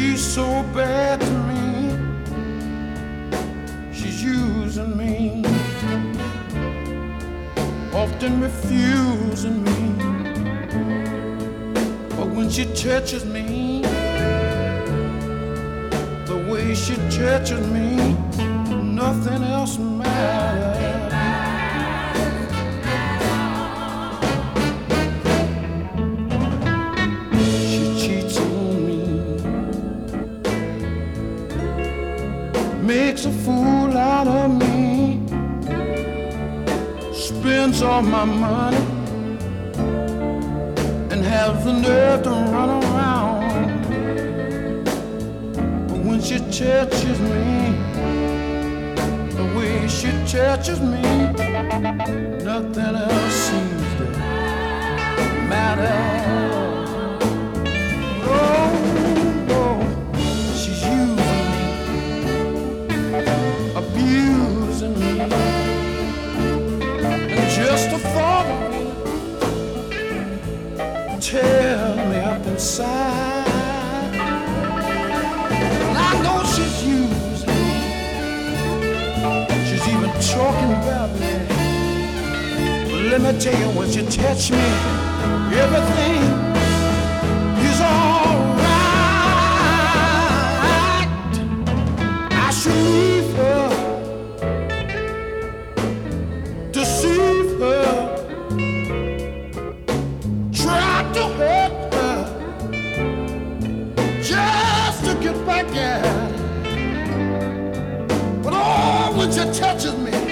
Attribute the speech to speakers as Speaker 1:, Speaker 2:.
Speaker 1: She's so bad to me. She's using me, often refusing me. But when she touches me, the way she touches me, nothing else matters. She cheats on me, makes a fool out of me, spends all my money, and has the nerve to run around. But when she touches me, the way she touches me, nothing else seems to matter. Oh, no, she's using me, abusing me, and just the thought of it tears me up inside. And I know she's using me. She's even talking about me. But let me tell you, when she touches me, everything is alright. I should leave her, deceive her, try to hurt her, just to get back at her. But oh, when she touches me,